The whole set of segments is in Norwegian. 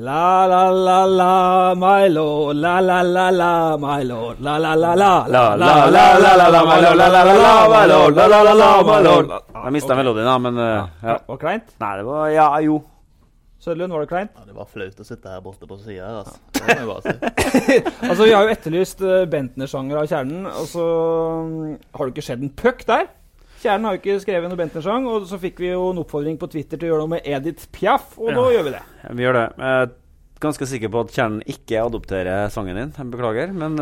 La la la la, my lord, la la la la, my lord, la la la la, la la la la la, my lord, la la la la, my lord, la la la la, my lord. Jeg mistet melodien da, men ja. Var kleint? Nei, det var, ja, jo. Sørlund, var det kleint? Ja, det var flaut å sitte her borte på siden her, altså. Det må jeg bare si. Altså, vi har jo etterlyst Bentner-sanger av Kjernen, og så har det ikke skjedd en puck der. Kjernen har jo ikke skrevet noe Bentner-sang, og så fikk vi jo en oppfordring på Twitter til å gjøre noe med Edith Piaf, og nå gjør vi det. Ja, vi gjør det. Jeg er ganske sikker på at Kjernen ikke adopterer sangen din. Jeg beklager, men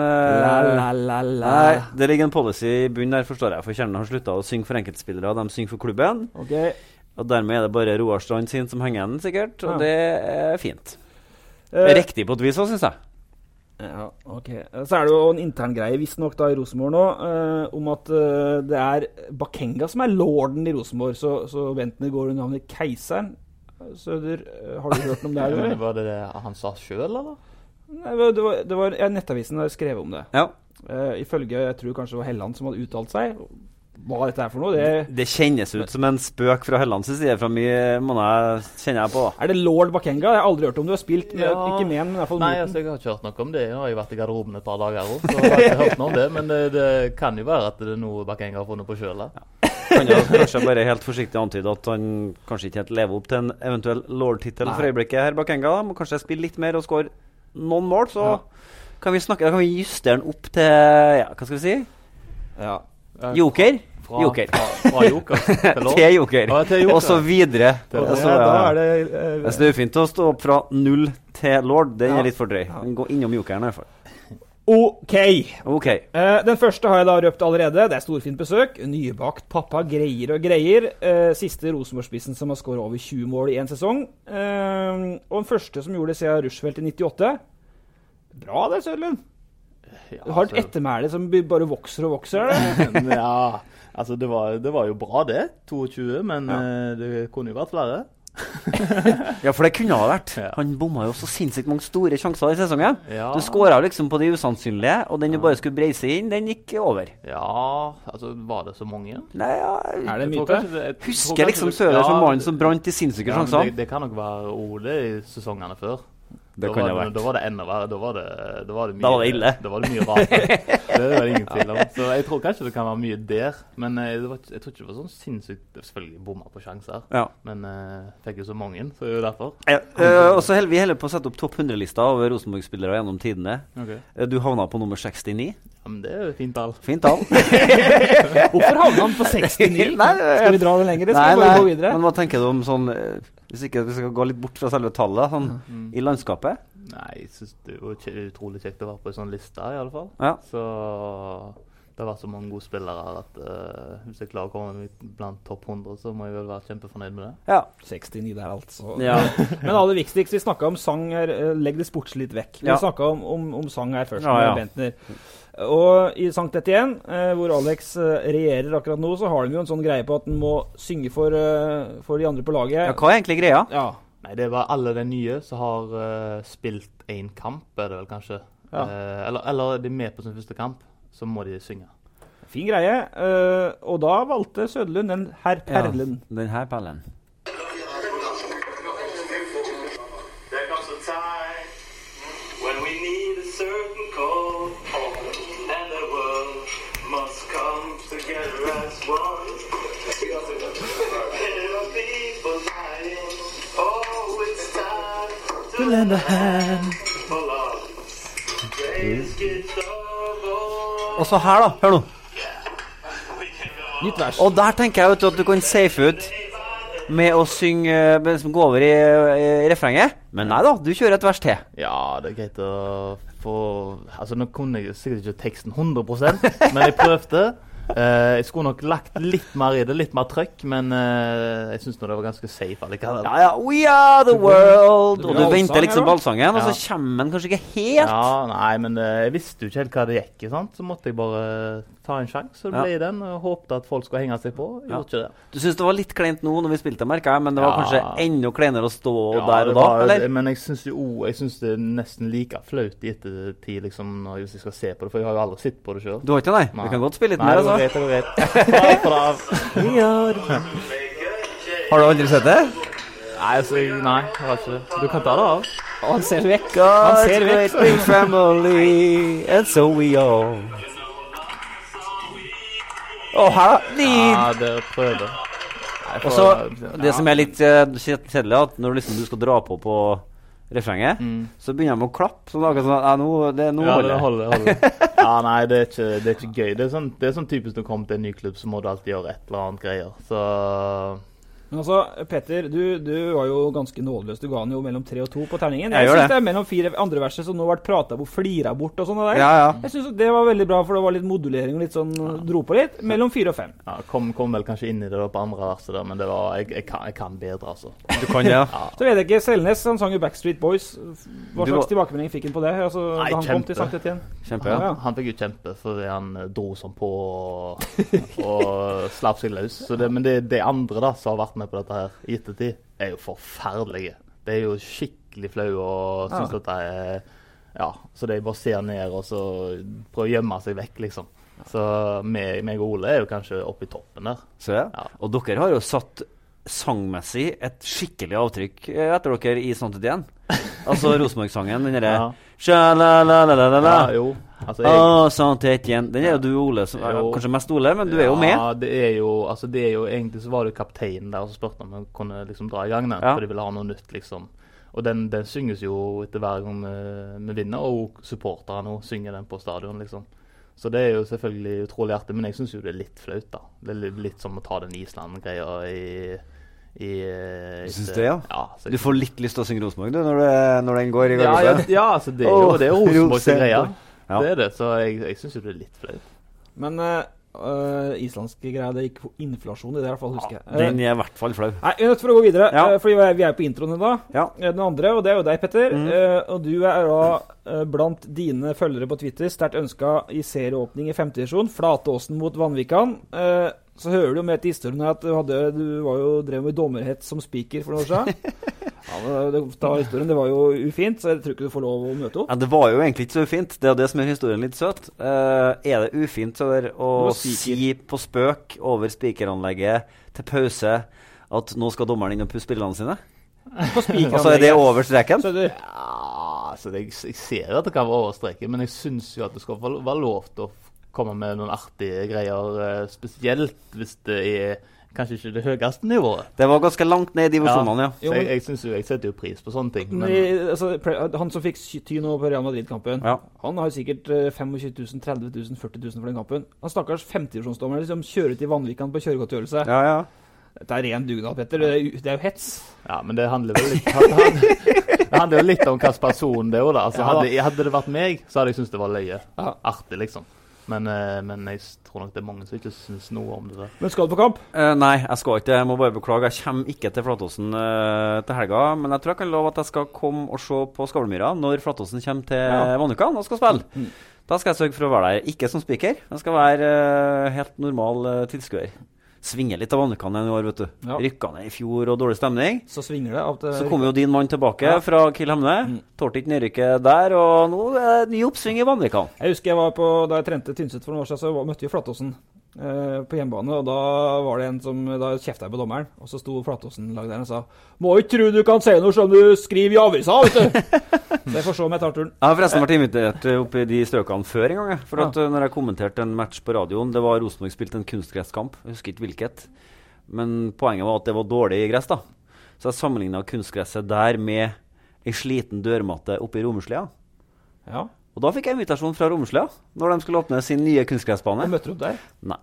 nei, det ligger en policy i bunnen der, forstår jeg, for Kjernen har sluttet å synge for enkeltspillere, de synger for klubben. Ok. Og dermed er det bare Roar Strand sin som henger den, sikkert, og det er fint. Riktig på et vis også, synes jeg. Ja, ok. Så er det jo en intern greie, visst nok da i Rosenborg nå, om at det er Bakenga som er lorden i Rosenborg, så Bentner går under navnet Keiseren. Søder, har du hørt om det her, eller? Var det han sa selv, eller? Nei, det var Nettavisen der skrev om det. Ja. Ifølge, jeg tror kanskje det var Helland som hadde uttalt seg. Hva dette er for noe? Det kjennes ut som en spøk fra Hellands side, fra mye måneder kjenner jeg på. Er det Lord Bakenga? Jeg har aldri hørt om du har spilt, med, ikke med, men i hvert fall Nei, altså, jeg har ikke hørt noe om det. Nå har jeg vært i garderoben et par dager også, så jeg har ikke hørt noe om det, men det kan jo være at det er noe Bakenga har funnet på selv. Ja. Kan jo kanskje bare helt forsiktig antyde at han kanskje ikke helt lever opp til en eventuell Lord-titel for øyeblikket her, Bakenga. Må kanskje spille litt mer og skåre noen mål, så kan vi snakke, da kan vi justere den opp til, ja, hva skal vi si? Ja. Joker? Joker. Fra Joker til Joker. Og så videre. Da er det... det er fint å stå opp fra 0 til Lord. Den er litt for drøy. Gå innom Jokeren i hvert fall. Ok. Den første har jeg da røpt allerede. Det er storfint besøk. Nybakt pappa greier og greier. Siste Rosenborg-spissen som har skåret over 20 mål i en sesong. Og den første som gjorde det siden Rushfeldt i 98. Bra det, Sørlund. Du har et ettermæle som bare vokser og vokser. Ja, altså det var jo bra det, 22, men det kunne jo vært flere. Ja, for det kunne ha vært. Han bomma jo så sinnssykt mange store sjanser i sesongen. Ja. Du skåret liksom på de usannsynlige, og den du bare skulle breise inn, den gikk over. Ja, altså var det så mange? Nei, ja. Er det myte? Husker liksom Søder som mannen som brant de sinnssyke sjansene. Det kan nok være Ole i sesongene før. Da var det enda verre. Da var det mye, da var det ille. Da var det mye rart. Det var ingen tvil om. Så jeg tror kanskje det kan være mye der. Men jeg tror ikke det var sånn sinnssykt. Selvfølgelig bomma på sjanser. Ja. Men fikk jo så mange, så er det derfor. Og så vi heller på å sette opp topp 100-lista over Rosenborg-spillere gjennom tidene. Okay. Du havna på nummer 69. Ja, men det er jo fint tall. Fint tall. Hvorfor havna han på 69? Skal vi dra det lenger? Skal vi bare gå videre? Men hva tenker du om sånn... Hvis ikke vi skal gå litt bort fra selve tallet, sånn, i landskapet? Nei, jeg synes det er jo utrolig kjekt å være på en sånn liste i alle fall. Ja. Så det har vært så mange gode spillere her at hvis jeg klarer å komme blant topp 100, så må jeg vel være kjempefornøyd med det. Ja, 69 der altså. Ja. Men aller viktigst, vi snakket om sang her, legg det sportslig litt vekk. Vi snakket om sang her først med Bentner. Og i Sankt Etienne, hvor Alex regjerer akkurat nå, så har de jo en sånn greie på at den må synge for de andre på laget. Ja, hva er egentlig greia? Ja. Nei, det var alle de nye som har spilt en kamp, er det vel kanskje. Ja. Eller de er med på sin første kamp, så må de synge. Fin greie. Og da valgte Søderlund den her perlen. Ja, den her perlen. Lend a hand. Og så her da, hør nå. Nytt vers. Og der tenker jeg at du kan safe ut med å synge, gå over i refrenget. Men nei da, du kjører et vers til. Ja, det er greit å få... Altså, nå kunne jeg sikkert ikke teksten 100%, men jeg prøvde. Jeg skulle nok lagt litt mer i det, litt mer trøkk, men jeg synes nå det var ganske safe allikevel. Ja, we are the world! Og du venter liksom ballsangen, og så kommer den kanskje ikke helt. Ja, nei, men jeg visste jo ikke helt hva det gikk i, sant? Så måtte jeg bare ta en sjans, så det ble den, og håpte at folk skulle henge seg på. Jeg gjorde ikke det. Du synes det var litt kleint nå når vi spilte, merket jeg, men det var kanskje enda kleinere å stå der og da, eller? Men jeg synes det er nesten like flaut i ettertid, liksom, hvis jeg skal se på det, for jeg har jo aldri sett på det selv. Du har ikke det, nei? Vi kan godt spille litt mer, altså. Det går greit. Har du aldri sett det? Nei, jeg har ikke det. Du kan ta det av. Han ser vekk. God's ser vekk, great big family, and so we all. Her Ja, det prøver. Og så, det som litt kjedelig, at når liksom du skal dra på refrenget, så begynner de å klappe. Så det sånn, det holder. Ja, nei, det er ikke gøy. Det er sånn typisk når du kommer til en ny klubb, så må du alltid gjøre et eller annet greier. Så... Men altså, Petter, du var jo ganske nådeløs. Du ga han jo mellom 3 og 2 på terningen. Jeg synes det er mellom 4 andre verset som nå har vært pratet på, flira bort og sånn der. Ja. Jeg synes det var veldig bra, for det var litt modulering og litt sånn, dro på litt. Mellom 4 og 5. Ja, kom vel kanskje inn i det på andre verset der, men det var, jeg kan bedre, altså. Du kan det, ja. Så vet jeg ikke, Selnes, han sang jo Backstreet Boys. Hva slags tilbakemelding fikk han på det? Altså, Nei, da han kom til Sankt Etienne. Kjempe, ja. Han fikk jo kjempe, fordi han dro sånn på og slapp seg løs. Men det andre da, som har vært med på dette her, ettertid, er jo forferdelige. Det er jo skikkelig flau og synes at det er så de bare ser ned og så prøver å gjemme seg vekk liksom. Så meg og Ole er jo kanskje oppe i toppen der. Så ja. Og dere har jo satt sangmessig et skikkelig avtrykk etter dere i Sankt Etienne. Altså Rosenborg-sangen, den derre Sha-la-la-la-la-la. Ja, jo. Altså, Sankt Etienne. Den er jo du, Ole, som kanskje mest Ole, men du er jo med. Ja, det er jo egentlig så var det kapteinen der som spurte om vi kunne liksom dra i gang den, for de ville ha noe nytt liksom. Og den synges jo etter hver gang vi vinner, og supporterne synger den på stadion liksom. Så det er jo selvfølgelig utrolig artig, men jeg synes jo det er litt flaut da. Det er litt som å ta den Island-greia du synes det, ja? Ja, du får litt lyst til å synge Rosenborg, du, når den går i gang. Ja, altså det er jo Rosenborg-greia. Ja. Det er det, så jeg synes jo det er litt flaut. Men islandske greier, det gikk på inflasjon i det i hvert fall, husker jeg. Den er i hvert fall flau. Nei, vi er nødt for å gå videre, fordi vi er på introen da. Den andre, og det er jo deg, Petter. Og du er da blant dine følgere på Twitter sterkt ønsket i serieåpning i 5. divisjon, Flatåsen mot Vanvikan. Så hører du jo med til historien at du var jo drev med dommerhets som speaker for noen år siden. Det var jo ufint, så jeg tror ikke du får lov å møte opp. Ja, det var jo egentlig ikke så ufint. Det er det som gjør historien litt søt. Er det ufint så å si på spøk over speakeranlegget til pause at nå skal dommeren inn og pusse spillerne sine? Og så er det over streken? Jeg ser at det kan være over streken, men jeg synes jo at det skal være lov til å komme med noen artige greier, spesielt hvis det er kanskje ikke det høyeste nivået. Det var ganske langt ned i divisjonene, ja. Så jeg setter jo pris på sånne ting. Men han som fikk ty nå på Real Madrid-kampen, han har jo sikkert 25 000, 30 000, 40 000 for den kampen. Han stakkars 50-årsdommer liksom kjører til Vanvikan på kjøregodtgjørelse. Ja. Dette er ren dugnad, Petter. Det er jo hets. Ja, men det handler vel litt om hvilken person det er da. Altså, hadde det vært meg, så hadde jeg syntes det var løye. Artig, liksom. Men jeg tror nok det er mange som ikke synes noe om det der. Men skal du på kamp? Nei, jeg skal ikke. Jeg må bare beklage. Jeg kommer ikke til Flatåsen til helga, men jeg tror jeg kan love at jeg skal komme og se på Skavlemyra når Flatåsen kommer til Vanvikan og skal spille. Da skal jeg sørge for å være der. Ikke som speaker. Jeg skal være helt normal tilskuer. Svinger litt av Vanvikan i år, vet du. Rykket ned i fjor og dårlig stemning. Så svinger det. Så kommer jo din mann tilbake fra Kiel Hemne. Tålte ikke nedrykket der, og nå er det ny oppsving i Vanvikan. Jeg husker da jeg trente Tynset for noen år siden, så møtte vi Flatåsen på hjemmebane, og da var det en som da kjeftet jeg på dommeren, og så sto Flatåsen-lag der og sa «Må ikke tro du kan si noe som du skriver i avisa, vet du!» Så jeg får se om jeg tar turen. Jeg har forresten vært invitert opp i de strøkene før en gang, for at når jeg kommenterte en match på radioen, det var Rosenborg spilt en kunstgresskamp, jeg husker ikke hvilket, men poenget var at det var dårlig gress da. Så jeg sammenlignet kunstgresset der med en sliten dørmatte oppe i Rommerslia. Ja. Og da fikk jeg invitasjon fra Rommerslia, når de skulle åpne sin nye kunstgressbane. Og møtte du opp der? Nei.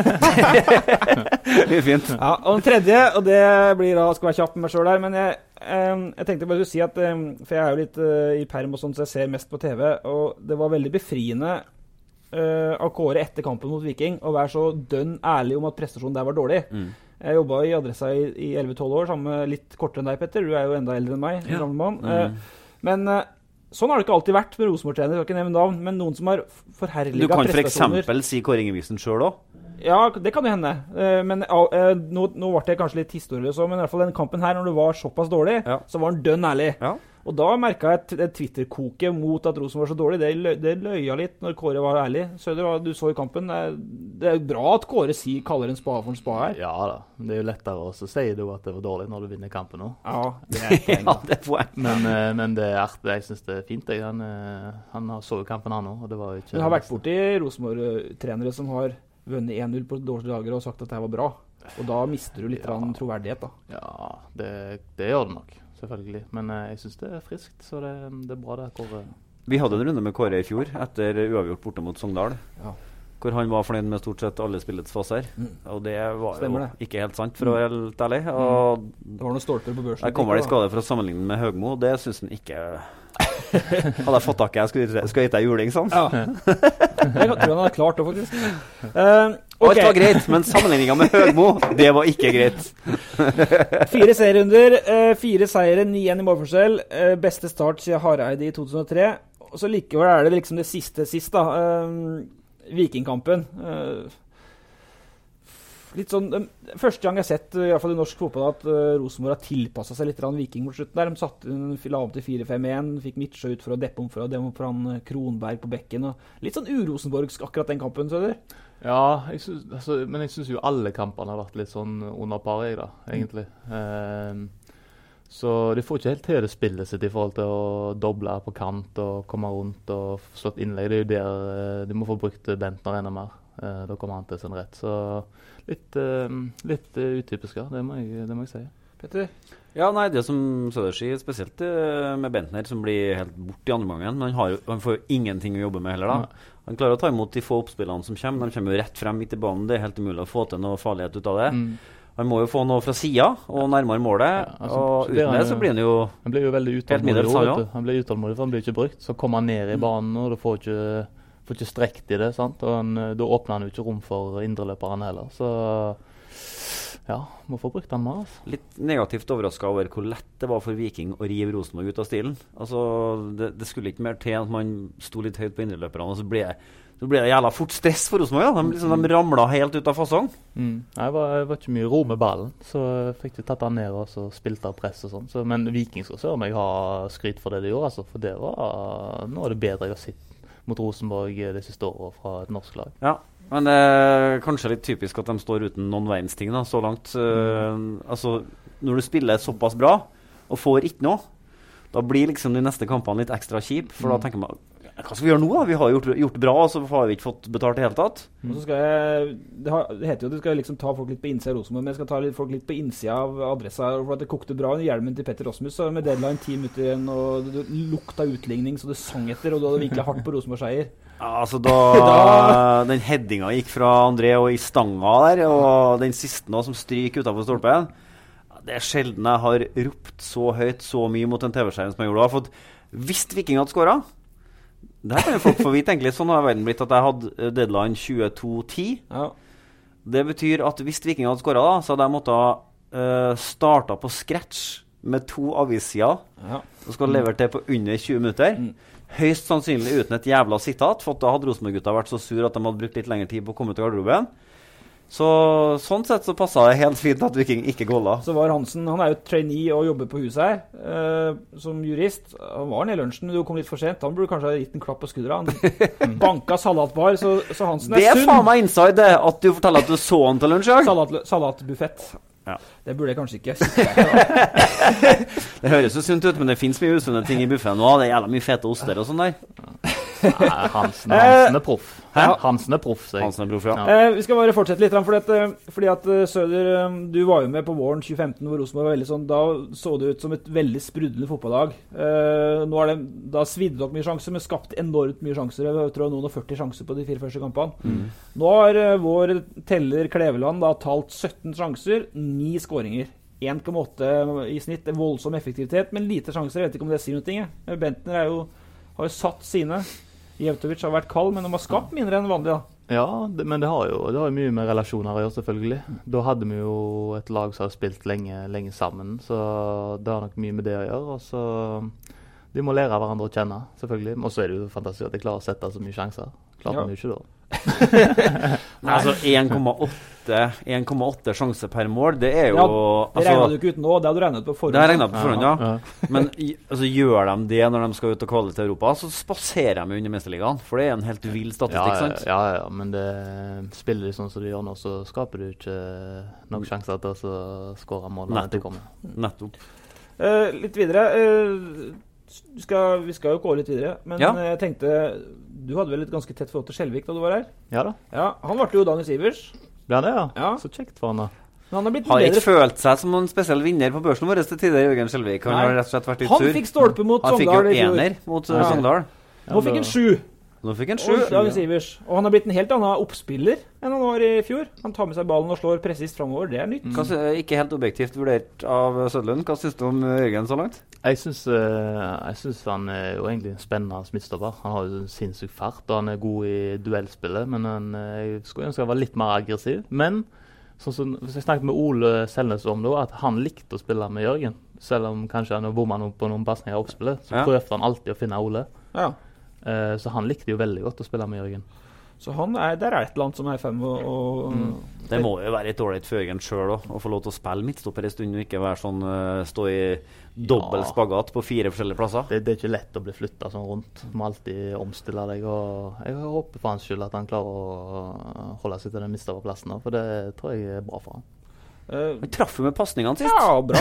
Det er fint. Ja, og den tredje, og det blir da, skal være kjapp med meg selv der, men jeg tenkte bare å si at, for jeg er jo litt i perm og sånt, så jeg ser mest på TV, og det var veldig befriende av Kåre etter kampen mot Viking, å være så dønn ærlig om at prestasjonen der var dårlig. Jeg jobbet i Adressa i 11-12 år, sammen med litt kortere enn deg, Petter. Du er jo enda eldre enn meg, en gammel mann. Men sånn har det ikke alltid vært med Rosenborg-trener, jeg skal ikke nevne navn, men noen som har forherliget prestasjoner. Du kan for eksempel si Kåre Ingebrigtsen selv også? Ja, det kan jo hende. Men nå ble det kanskje litt historieløs, men i hvert fall den kampen her, når du var såpass dårlig, så var han dønn ærlig. Og da merket jeg et Twitter-koke mot at Rosenborg var så dårlig. Det løya litt når Kåre var ærlig. Søder, du så i kampen. Det er bra at Kåre kaller en spa for en spa her. Ja da, det er jo lettere å si du at det var dårlig når du vinner kampen nå. Ja, det er poeng. Ja, det er poeng. Men det er artig. Jeg synes det er fint. Han så jo kampen han også, og det var jo ikke... Du har vært borti Rosenborg-trenere som har vunnet 1-0 på dårlige dager og sagt at det her var bra. Og da mister du litt troverdighet da. Ja, det gjør det nok. Selvfølgelig, men jeg synes det er friskt, så det er bra det, Kåre. Vi hadde en runde med Kåre i fjor, etter uavgjort borte mot Sogndal, hvor han var fornøyd med stort sett alle spillets faser, og det var jo ikke helt sant, for å være helt ærlig. Og det var noen stolper på børsen. Jeg kommer i skade for å sammenligne med Høgmo, det synes han ikke... Hadde jeg fått tak i, jeg skulle gitt deg juling, sånn. Ja. Jeg tror han hadde klart det, faktisk. Alt var greit, men sammenligningen med Høgmo, det var ikke greit. 4 serierunder, 4 seire, 9-1 i målforskjell. Beste start siden Hareide i 2003. Og så likevel er det liksom det siste sist da. Vikingkampen. Litt sånn, første gang jeg har sett, i hvert fall i norsk fotball, at Rosenborg har tilpasset seg litt Viking mot slutten der. De satte la om til 4-5-1, fikk Midtsjø ut for å deppe om for han Kronberg på bekken. Og litt sånn urosenborgsk akkurat den kampen, Søder. Ja, men jeg synes jo alle kampene har vært litt sånn under par, egentlig. Så de får ikke helt til det spillet sitt i forhold til å doble på kant og komme rundt og slått innlegg. Det er jo der de må få brukt Bentner enda mer. Da kommer han til sin rett. Så litt utypisk, ja. Det må jeg si. Petter? Ja, nei, det som Søder sier, spesielt med Bentner, som blir helt bort i andre gangen. Men han får jo ingenting å jobbe med heller da. Han klarer å ta imot de få oppspillene som kommer. De kommer jo rett frem midt i banen. Det er helt umulig å få til noe farlighet ut av det. Han må jo få noe fra siden og nærmere målet, og uten det så blir han jo... Han blir jo veldig utålmodig, han blir utålmodig, for han blir ikke brukt. Så kommer han ned i banen, og du får ikke strekt i det, sant? Og da åpner han jo ikke rom for indreløperen heller. Så ja, må få brukt han mer. Altså. Litt negativt overrasket over hvor lett det var for Viking å rive Rosenborg ut av stilen. Altså, det skulle ikke mer til at man sto litt høyt på indreløperne, og så ble det jævla fort stress for Rosenborg. Ja. De ramlet helt ut av fasong. Jeg var ikke mye ro med ballen, så fikk de tatt han ned og så spilte av press og sånn. Men Viking skal sørge meg ha skryt for det de gjorde, altså, for det var noe av det bedre jeg har sett mot Rosenborg det siste året fra et norsk lag. Ja, men det er kanskje litt typisk at de står uten noen verdensting da, så langt. Altså, når du spiller såpass bra og får ikke noe, da blir liksom de neste kampene litt ekstra kjip, for da tenker man, hva skal vi gjøre nå da? Vi har gjort bra, og så har vi ikke fått betalt det hele tatt. Og så det heter jo at du skal liksom ta folk litt på innsida av Rosenborg, men jeg skal ta folk litt på innsida av Adressa, for at det kokte bra i hjelmen til Petter Rasmus, og med deadline 10 minutter igjen, og det lukta utligning, så det sang etter, og du hadde virkelig hardt på Rosenborg-seier. Ja, altså da den headinga gikk fra André og i stanga der, og den siste nå som stryker utenfor stolpen, det er sjelden jeg har ropt så høyt, så mye mot en TV-skjerm som jeg gjorde da, for hvis Viking hadde skåret, det her kan jo folk få vite egentlig, sånn har verden blitt at jeg hadde deadline 22:10. Ja. Det betyr at hvis Viking hadde skåret da, så hadde jeg måttet starte på scratch med 2 avissider, og skal levere til på under 20 minutter. Høyst sannsynlig uten et jævla sitat, for da hadde Rosenborg-gutta vært så sur at de hadde brukt litt lengre tid på å komme til garderoben. Så sånn sett så passet det helt fint at Viking ikke golla. Så var Hansen, han er jo trainee og jobber på huset her, som jurist. Han var nede i lunsjen, men du kom litt for sent. Han burde kanskje ha gitt en klapp på skuldra. Han banka salatbar, så Hansen er sunn. Det er faen meg inside det, at du forteller at du så han til lunsj. Salatbuffett. Ja. Det burde jeg kanskje ikke. Det høres jo sunt ut, men det finnes mye usunne ting i buffeten nå. Det er jævla mye fete oster og sånn der. Hansen er proff. Hansen er proff, sier jeg. Hansen er proff, ja. Vi skal bare fortsette litt, fordi at Søder, du var jo med på våren 2015, hvor Rosenborg var veldig sånn, da så det ut som et veldig sprudlende fotballag. Nå da svidde dere mye sjanser, men skapt enormt mye sjanser. Jeg tror noen og 40 sjanser på de 4 første kampene. Nå har vår teller Kleveland da talt 17 sjanser, 9 skåringer. 1,8 i snitt, voldsom effektivitet, men lite sjanser. Jeg vet ikke om det sier noe. Bentner har jo satt sine. Jevtovic har vært kald, men de har skapt mindre enn vanlig da. Ja, men det har jo mye med relasjoner å gjøre, selvfølgelig. Da hadde vi jo et lag som har spilt lenge sammen, så det har nok mye med det å gjøre. Og så de må lære hverandre å kjenne, selvfølgelig. Og så er det jo fantastisk at de klarer å sette så mye sjanser. Klart de jo ikke da. Altså 1,8 gjetter 1,8 sjanse per mål, det er jo Ja, det regnet du ikke ut nå, det hadde du regnet på forhånd. Det har jeg regnet på forhånd, ja. Men altså, gjør de det når de skal ut og kvalle til Europa, så spaserer de under Mesterligaen. For det er en helt vill statistikk, sant? Ja, men det spiller de sånn som de gjør nå, så skaper du ikke nok sjanser til å skåre mål. Nettopp. Litt videre. Vi skal jo gå litt videre, men jeg tenkte, du hadde vel et ganske tett forhold til Skjelvik da du var her? Ja da. Ja, han ble jo Daniel Sivers. Ble han det, ja? Ja. Så kjekt for han da. Men han har blitt Har ikke følt seg som en spesiell vinner på børsen vår til tider, Jørgen Skjelvik. Han har rett og slett vært litt sur. Han fikk stolpe mot Sogndal i fjor. Han fikk jo ener mot Sogndal. Nå fikk han 7. Nå fikk han 7. Daniel Sivers. Og han har blitt en helt annen oppspiller enn han var i fjor. Han tar med seg ballen og slår presist fremover. Det er nytt. Ikke helt objektivt vurdert av Sødlund. Hva synes du om Jørgen så langt? Jeg synes han er jo egentlig en spennende midtstopper. Han har jo en sinnssyk fart, og han er god i duellspillet. Men jeg skulle ønske han var litt mer aggressiv. Men hvis jeg snakket med Ole Selnes om det, at han likte å spille med Jørgen. Selv om kanskje han bommet på noen pasninger i oppspillet, så prøvde han alltid å finne Ole. Ja. Så han likte jo veldig godt å spille med Jørgen. Så der er et eller annet som er fem Det må jo være litt dårlig for Jørgen selv også, å få lov til å spille midtstopper en stund og ikke være sånn, stå i dobbelt spagat på 4 forskjellige plasser. Det er ikke lett å bli flyttet sånn rundt. Du må alltid omstille deg, og jeg håper for hans skyld at han klarer å holde seg til den midtstopperplassen, for det tror jeg er bra for han. Vi traff jo med passningene sist. Ja, bra.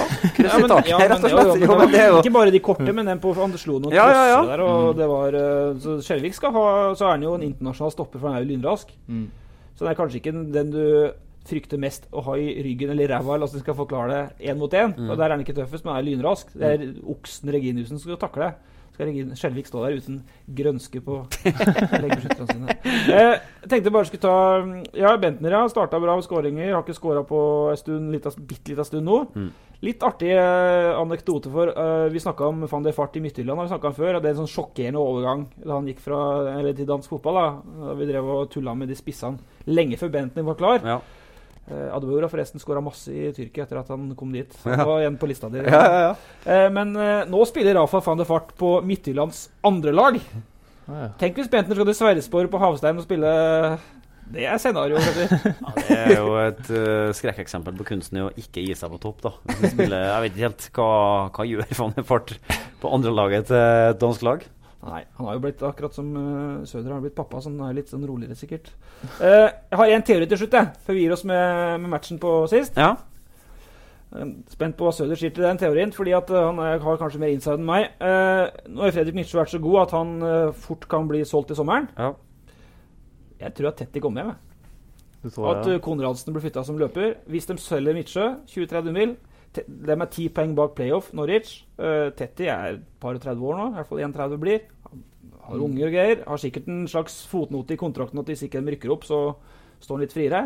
Ikke bare de korte, men den på Anderslo og Klosse der, og det var så Skjelvik skal ha, så er han jo en internasjonal stopper, for han er jo lynrask. Så det er kanskje ikke den du frykter mest å ha i ryggen eller i ræva, eller at du skal forklare det 1 mot 1. Og der er han ikke tøffest, men han er lynrask. Det er oksen Reginiussen som skal takle det. Skal Skjelvik stå der uten grønske på leggebeskytterne sine. Jeg tenkte bare skulle ta Bentner startet bra med skåringer, har ikke skåret på en stund, bitteliten stund nå. Litt artig anekdote for vi snakket om Van der Fart i Midtjylland, har vi snakket om før, og det er en sånn sjokkerende overgang da han gikk til dansk fotball da vi drev og tullet med de spissene lenge før Bentner var klar. Adebayor har forresten skåret masse i Tyrkia etter at han kom dit. Så han var igjen på lista di. Men nå spiller Rafa van der Fart på Midtjyllands andre lag. Tenk hvis Bentner skal til Sverresborg på Havstein og spille. Det er scenario. Det er jo et skrekkeksempel på kunsten i å ikke gi seg på topp da. Jeg vet ikke helt hva gjør van der Fart på andre laget til et dansk lag. Nei, han har jo blitt akkurat som Søder har blitt pappa, så han er litt sånn roligere sikkert. Jeg har en teori til slutt, før vi gir oss med matchen på sist. Ja. Spent på hva Søder sier til den teorien, fordi at han har kanskje mer inside enn meg. Nå har Fredrik Nietzsche vært så god at han fort kan bli solgt i sommeren. Ja. Jeg tror at Tetti kommer hjem. At Konradsen blir flyttet som løper. Hvis de selger Nietzsche, 20-30 mil, de er 10 poeng bak playoff, Norwich. Tetti er et par og 30 år nå, i hvert fall 31 blir. Han har unger og greier, har sikkert en slags fotnote i kontrakten at hvis ikke de rykker opp, så står han litt friere.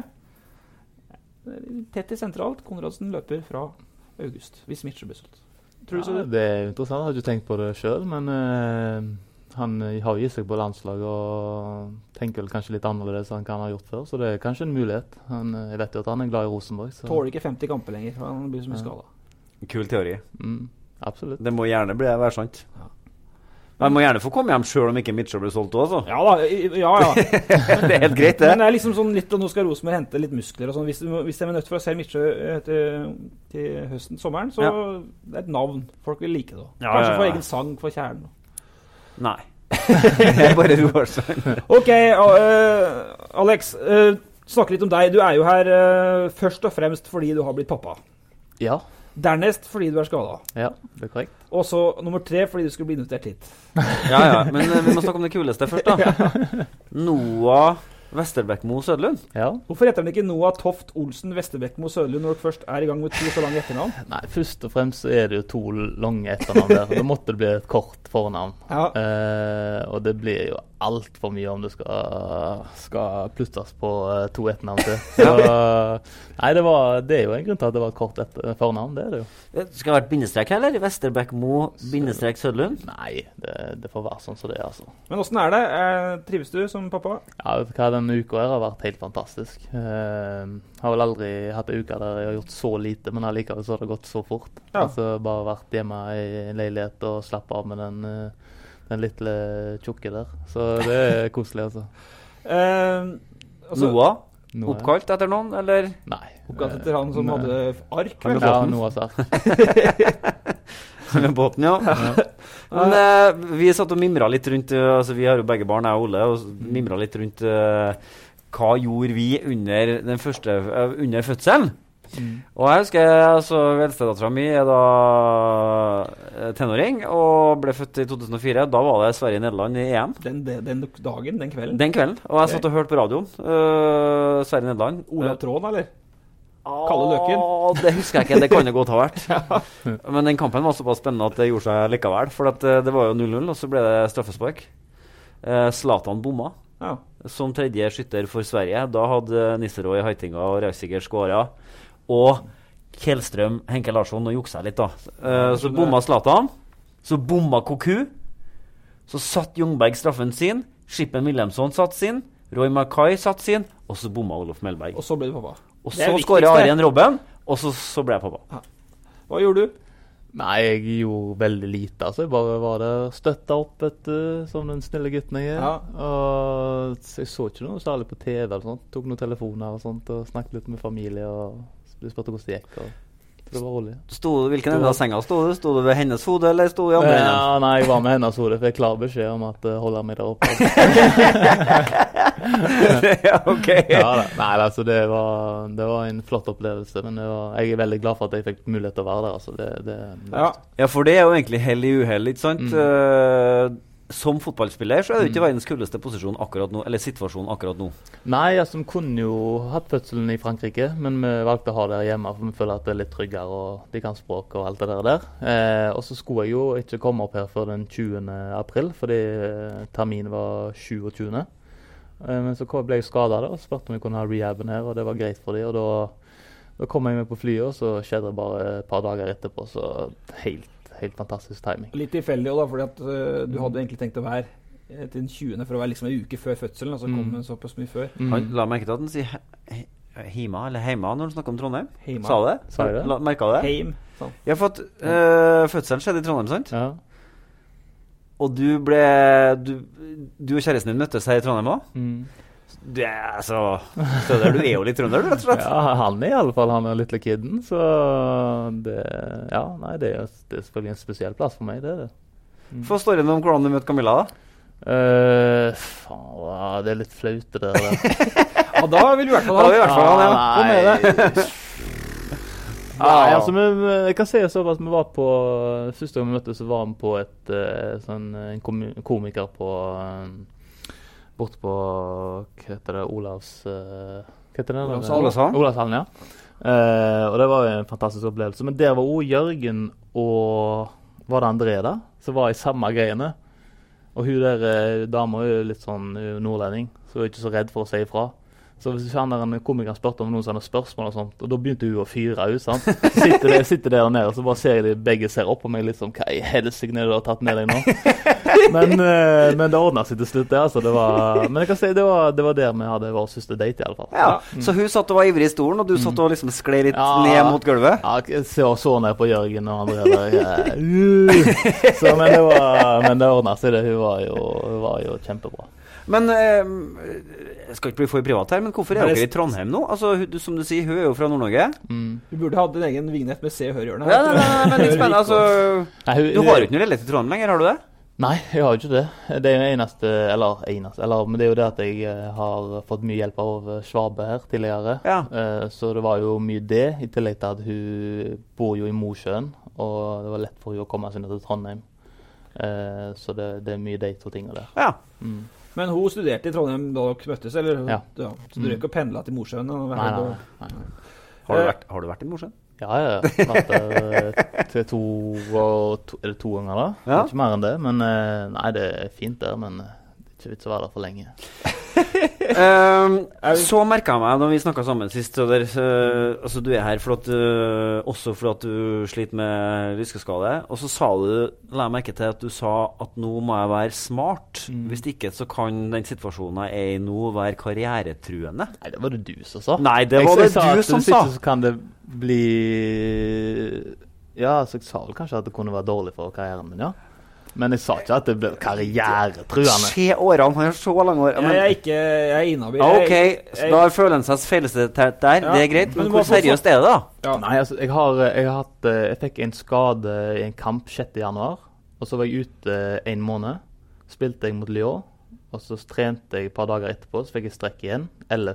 Tetti sentralt, Konradsen løper fra august, hvis Mitchell blir solgt. Tror du så det? Det er interessant, jeg har ikke tenkt på det selv, men han har gitt seg på landslag og tenker vel kanskje litt annerledes enn han kan ha gjort før, så det er kanskje en mulighet. Jeg vet jo at han er glad i Rosenborg. Så. Tåler ikke 50 kamper lenger, for han blir så mye skadet. Kul teori. Absolutt. Det må gjerne være sant. Han må gjerne få komme hjem selv om ikke Mitchell blir solgt også. Ja da, ja. Det er helt greit det. Men det er liksom sånn litt, og nå skal Rosenborg hente litt muskler og sånn. Hvis de er nødt for å se Mitchell til høsten, sommeren, så det er et navn. Folk vil like det. Kanskje få egen sang for kjernen. Nei. Jeg bare roer seg. Ok, Alex, snakk litt om deg. Du er jo her først og fremst fordi du har blitt pappa. Ja. Dernest fordi du er skadet. Ja, det er korrekt. Og så nummer 3 fordi du skulle bli invitert hit. Ja, men vi må snakke om det kuleste først da. Noah Vesterbækmo Sødlund. Ja. Hvorfor heter den ikke Noah Toft Olsen Vesterbækmo Sødlund når du først er i gang med 2 så lange etternavn? Nei, først og fremst så er det jo 2 lange etternavn der. Da måtte det bli et kort fornavn. Ja. Og det blir jo alt for mye om det skal pluttes på 2 etternavn til. Så, nei, det er jo en grunn til at det var et kort fornavn, det er det jo. Skal det være et bindestrek her, eller? Vesterbækmo bindestrek Sødlund? Nei, det får være sånn som det er, altså. Men hvordan er det? Trives du som pappa? Ja, vet du hva, denne uka her har vært helt fantastisk. Har vel aldri hatt en uke der jeg har gjort så lite, men allikevel så har det gått så fort. Ja. Altså bare vært hjemme i en leilighet og slappe av med den lille tjukke der. Så det er koselig, altså. Noah? Oppkalt etter noen, eller? Nei. Oppkalt etter han som hadde ark, vel? Ja, Noahs ark. Med båten, ja. Men vi satt og mimret litt rundt, altså vi har jo begge barn, jeg og Ole, og mimret litt rundt hva gjorde vi under fødselen? Og jeg husker, altså, eldstedatteren min da tenåring, og ble født i 2004. Da var det Sverige-Nederland i EM. Den dagen, den kvelden? Den kvelden, og jeg satt og hørte på radioen. Sverige-Nederland. Olav Tråden, eller? Kalle Løken? Det husker jeg ikke, det kan det godt ha vært. Men den kampen var såpass spennende at det gjorde seg likevel, for at det var jo 0-0, og så ble det straffespark. Zlatan bomma. Ja. Som tredje skytter for Sverige. Da hadde Nisserøy, Heitinga og Rausiger skåret. Og Kjellstrøm, Henke Larsson, og juksa litt da. Så bomma Zlatan. Så bomma Koku. Så satt Ljungberg straffen sin. Skippen Wilhelmsson satt sin. Roy Mackay satt sin. Og så bomma Olof Mellberg. Og så ble det pappa. Og så skåret Arjen Robben. Og så ble jeg pappa. Ja. Hva gjorde du? Nei, jeg gjorde veldig lite, altså. Jeg bare var der, støttet opp som den snille gutten jeg er. Ja. Og jeg så ikke noe særlig på TV eller sånt. Tok noen telefoner og sånt, og snakket litt med familie, og spurte hvordan det gikk, og det var rolig. Hvilken ende av senga stod du? Stod du ved hennes hode, eller stod du i andre enden? Ja, nei, jeg var med hennes hode, for jeg klar beskjed om at holder meg der oppe. Ja, ok. Ja, nei, altså, det var en flott opplevelse, men jeg er veldig glad for at jeg fikk mulighet til å være der, altså. Ja, for det er jo egentlig hell i uhell, ikke sant? Som fotballspiller så er det ikke verdens kuleste posisjon akkurat nå, eller situasjon akkurat nå. Nei, altså, vi kunne jo hatt fødselen i Frankrike, men vi valgte å ha det hjemme, for vi føler at det er litt tryggere, og de kan språk og alt det der. Og så skulle jeg jo ikke komme opp her før den 20. april, fordi terminen var 27. Men så ble jeg skadet og spurte om vi kunne ha rehaben her, og det var greit for dem, og da kom jeg med på flyet, og så skjedde det bare et par dager etterpå, så helt fantastisk timing. Litt tilfeldig også da, fordi at du hadde egentlig tenkt å være til den 20. for å være liksom en uke før fødselen, og så kom den såpass mye før. La meg ikke til at den sier Hima eller Heima når du snakker om Trondheim. Heima. Sa det? Sa jeg det? Merket det? Heim. Sånn. Jeg har fått fødselen skjedde i Trondheim, sant? Ja. Og du og kjæresten din møttes her i Trondheim også? Du er jo litt trønder, du, rett og slett. Ja, han er i alle fall, han er lille kidden, så det er selvfølgelig en spesiell plass for meg, det er det. Få storyen om hvordan du møtte Camilla, da. Det er litt flaut, det der. Ja, da vil du i hvert fall ha det. Nei, altså, jeg kan si såpass, vi var på første gang vi møttes, så var vi på en komiker på bort på, hva heter det, Olavshallen, ja. Og det var en fantastisk opplevelse. Men der var også Jørgen og var det André da, som var i samme greiene. Og hun der dama er jo litt sånn nordlending, så hun er ikke så redd for å si ifra. Så hvis han der en komiker spurte om noen sånne spørsmål og sånt, og da begynte hun å fyre ut, sant? Sitter der nede, og så bare ser jeg begge ser opp på meg litt som, hva i helsike du har tatt med deg nå? Men det ordnet seg til slutt, det, altså. Men jeg kan si, det var der vi hadde vår første date i alle fall. Ja, så hun satt og var ivrig i stolen, og du satt og liksom skled litt ned mot gulvet? Ja, jeg så ned på Jørgen og André der. Men det ordnet seg, det. Hun var jo kjempebra. Men jeg skal ikke bli for privat her, men hvorfor er dere i Trondheim nå? Altså, som du sier, hun er jo fra Nord-Norge. Du burde hatt din egen vignett med Se og Hør-hjørnet. Ja, men litt spennende, altså. Du har jo ikke noe leilighet i Trondheim lenger, har du det? Nei, jeg har jo ikke det. Det er jo men det er jo det at jeg har fått mye hjelp av Schwabe her tidligere. Ja. Så det var jo mye det, i tillegg til at hun bor jo i Mosjøen, og det var lett for hun å komme seg ned til Trondheim. Så det er mye de to tingene der. Ja. Men hun studerte i Trondheim da dere møttes, eller? Ja. Så du ikke å pendle til Mosjøen? Nei. Har du vært i Mosjøen? Ja, jeg har vært der til to ganger da. Ja. Ikke mer enn det, men nei, det er fint der, men det er ikke vits å være der for lenge. Så merket jeg meg, når vi snakket sammen sist, altså du er her også for at du sliter med lyskeskade, og så sa la jeg merke til at du sa at nå må jeg være smart. Hvis ikke så kan den situasjonen jeg er i nå være karrieretruende. Nei, det var det du som sa. Nei, det var det du som sa. Så kan det bli... Ja, så jeg sa vel kanskje at det kunne være dårlig for karrieren min, ja. Men jeg sa ikke at det ble karrieretruende. 3 årene, han har så lange år. Men, Jeg er inhabil. ok, så da føler han seg feilsitert der, det er greit. Men hvor seriøst er det da? Ja. Nei, altså, jeg fikk en skade i en kamp 6. januar, og så var jeg ute 1 måned. Spilte jeg mot Lyon, og så trente jeg et par dager etterpå, så fikk jeg strekk igjen.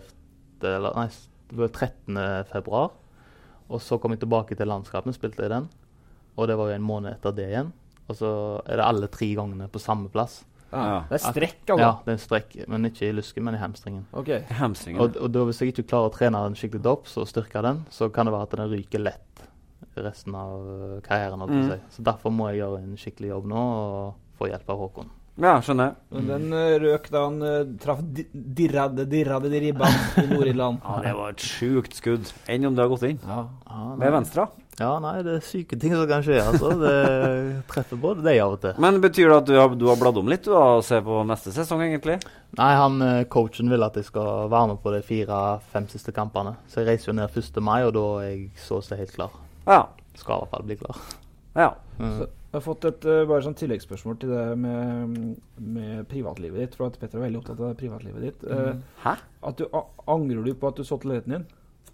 13. februar. Og så kom jeg tilbake til landskapen, spilte jeg den. Og det var jo 1 måned etter det igjen. Og så er det alle 3 gangene på samme plass. Ja. Det er strekk, altså? Ja, det er strekk, men ikke i lysken, men i hamstringen. Ok. Hamstringen. Og da hvis jeg ikke klarer å trene den skikkelig opp, så styrker den, så kan det være at den ryker lett resten av karrieren. Så derfor må jeg gjøre en skikkelig jobb nå, og få hjelp av Håkon. Ja, skjønner jeg. Men den røk da han traff dirrade de ribban i Nord-Irland. Ja, det var et sjukt skudd. Enn om det har gått inn. Ja. Med venstre. Ja, nei, det er syke ting som kan skje, altså. Det treffer både deg av og til. Men betyr det at du har bladd om litt og ser på neste sesong, egentlig? Nei, coachen vil at jeg skal være med på de 4-5 siste kampene. Så jeg reiser jo ned 1. mai, og da er jeg så å si helt klar. Ja. Skal i hvert fall bli klar. Ja. Så jeg har fått et bare sånn tilleggsspørsmål til det med privatlivet ditt, for at Petter er veldig opptatt av privatlivet ditt. Hæ? Angrer du på at du solgte leiligheten din?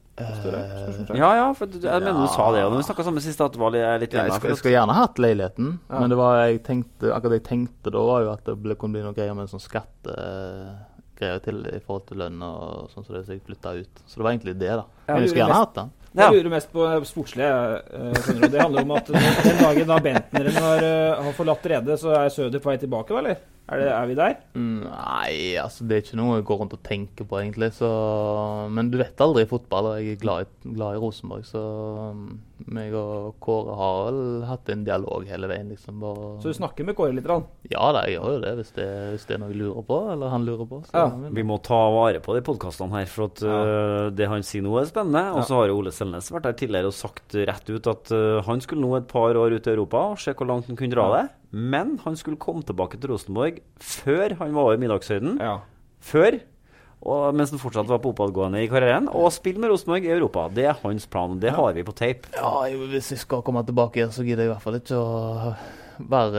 Ja, for jeg mener du sa det, og når vi snakket sammen sist at det var litt ja, jeg skal gjerne hatt leiligheten, men det var, akkurat det jeg tenkte da var jo at det kunne bli noe greier med en sånn skattegreier til i forhold til lønn og sånn, så jeg flyttet ut. Så det var egentlig det da. Men jeg skulle gjerne hatt den. Jeg lurer mest på sportslige, skjønner du. Det handler om at den dagen da Bentneren har forlatt redet, så er Søder på vei tilbake, eller? Er vi der? Nei, altså det er ikke noe jeg går rundt og tenker på egentlig, så, men du vet aldri i fotball, og jeg er glad i Rosenborg, så meg og Kåre har vel hatt en dialog hele veien, liksom. Så du snakker med Kåre litt? Ja, jeg gjør jo det, hvis det er noe jeg lurer på, eller han lurer på. Så, vi må ta vare på de podcastene her, for at det han sier nå er spennende, og så har jo Ole Selnes vært der tidligere og sagt rett ut at han skulle nå et par år ut i Europa, og se hvor langt han kunne dra det. Men han skulle komme tilbake til Rosenborg før han var over middagshøyden. Ja. Før, og mens han fortsatt var på oppadgående i karrieren, og spille med Rosenborg i Europa. Det er hans plan, det har vi på tape. Ja, hvis jeg skal komme tilbake her, så gidder jeg i hvert fall ikke å være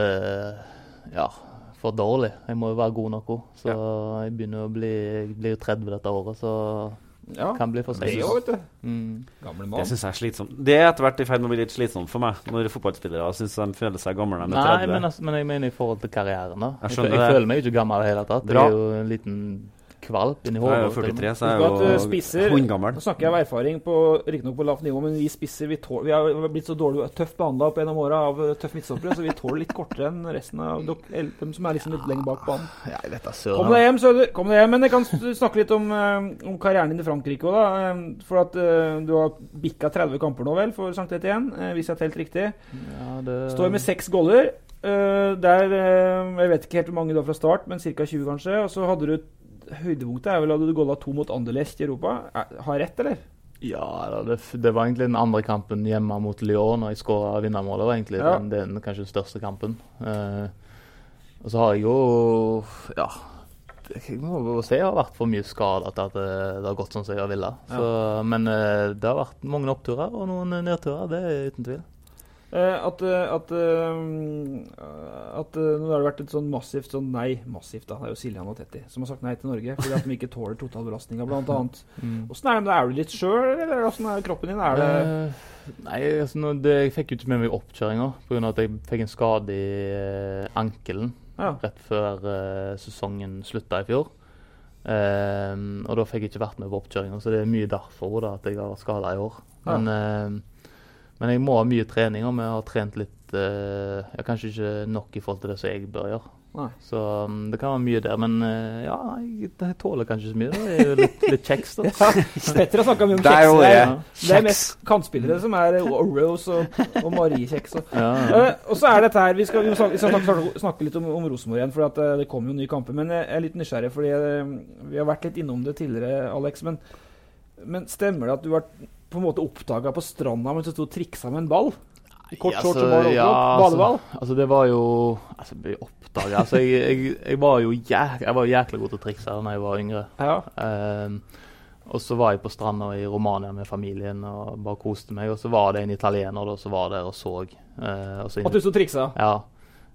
for dårlig. Jeg må jo være god nok også. Så jeg begynner å bli 30 dette året, så kan bli for sent. Det vet du. Gamle mann. Det synes jeg er slitsomt. Det er etter hvert i ferd med å bli litt slitsomt for meg, når fotballspillere synes de føler seg gamle med 30. Nei, men jeg mener i forhold til karrieren da. Jeg føler meg ikke gammel i hele tatt. Det er jo en liten kvalp inni hodet. Jeg er jo 43, så jeg er jo hundgammel. Nå snakker jeg av erfaring, riktignok på lavt nivå, men vi spisser, vi har blitt så dårlig og tøft behandlet opp gjennom året av tøff midtstoppere, så vi tåler litt kortere enn resten av dem som er liksom litt lenger bak banen. Ja, jeg vet da, søren. Kom deg hjem, Søder. Kom deg hjem, men jeg kan snakke litt om karrieren din i Frankrike også, da. For at du har bikket 30 kamper nå vel, for Sankt Etienne, hvis jeg har telt riktig. Ja, står med 6 goller. Jeg vet ikke helt hvor mange du har fra start, men ca. 20 kanskje, og så hadde du høydepunktet er vel at du golla 2 mot Anderlecht i Europa. Har jeg rett, eller? Ja, det var egentlig den andre kampen hjemme mot Lyon, og jeg skåret vinnermålet. Det var egentlig den kanskje den største kampen. Og så har jeg jo, jeg må si jeg har vært for mye skadet til at det har gått sånn som jeg ville. Men det har vært mange oppturer og noen nedturer, det er uten tvil. Nå har det vært et sånn massivt da, det er jo Siljan og Tetti som har sagt nei til Norge fordi at de ikke tåler totalbelastninga blant annet. Hvordan er det? Er du litt sjøl, eller hvordan er kroppen din? Nei, altså, jeg fikk jo ikke med meg oppkjøringa på grunn av at jeg fikk en skade i ankelen rett før sesongen slutta i fjor. Og da fikk jeg ikke vært med på oppkjøringa, så det er mye derfor da, at jeg har vært skadet i år. Men jeg må ha mye trening, og vi har trent litt, kanskje ikke nok i forhold til det som jeg bør gjøre. Nei. Så det kan være mye der, men jeg tåler kanskje så mye. Det er jo litt kjeks da. Petter har snakket mye om kjeks. Det er mest kantspillere som er Oreos og Marie-kjeks. Og så er dette her, vi skal snakke litt om Rosenborg igjen, for det kommer jo nye kamper, men jeg er litt nysgjerrig, fordi vi har vært litt innom det tidligere, Alex, men stemmer det at du har på en måte oppdaget på stranda mens du stod og trikset med en ball? Kort shorts og badeball? Altså det var jo oppdaget. Jeg var jo jæklig god til å trikse da jeg var yngre. Og så var jeg på stranda i Romania med familien og bare koste meg, og så var det en italiener da, som var der og så. At du stod og trikset? Ja.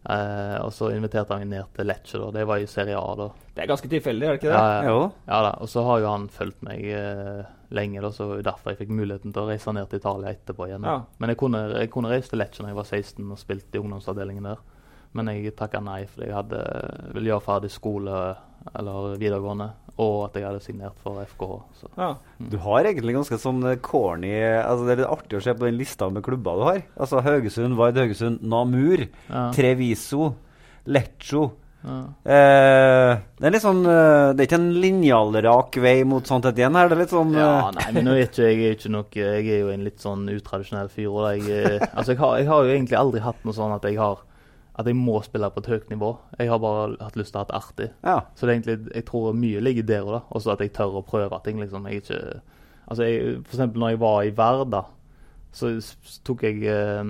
Og så inviterte han meg ned til Lecce da. Det var i Serie A da. Det ganske tilfeldig, det ikke det? Ja da. Og så har jo han fulgt meg lenge da, så derfor jeg fikk muligheten til å reise ned til Italia etterpå igjen. Ja. Men jeg kunne reise til Lecce når jeg var 16 og spilte i ungdomsavdelingen der. Men jeg takket nei, fordi jeg ville gjøre ferdig skole eller videregående, og at jeg hadde signert for FKH. Så. Ja. Du har egentlig ganske sånn corny, altså det er litt artig å se på den lista med klubber du har. Altså Haugesund, Vard Haugesund, Namur, Treviso, Lecce. Ja. Det er litt sånn, det er ikke en linjalrak vei mot sånt et igjen her, det er litt sånn nei, men nå vet jeg ikke nok, jeg er jo en litt sånn utradisjonell fyr, og jeg har jo egentlig aldri hatt noe sånn at jeg må spille på et høyt nivå. Jeg har bare hatt lyst til å ha det artig. Ja. Så det er egentlig, jeg tror mye ligger der da. Også at jeg tør å prøve ting, liksom. For eksempel når jeg var i Verda, så tok jeg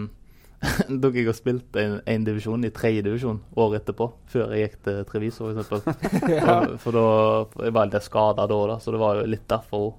og spilte en divisjon i 3. divisjon året etterpå, før jeg gikk til Treviso, for eksempel. Ja. For da jeg var litt skadet da, så det var jo litt derfor.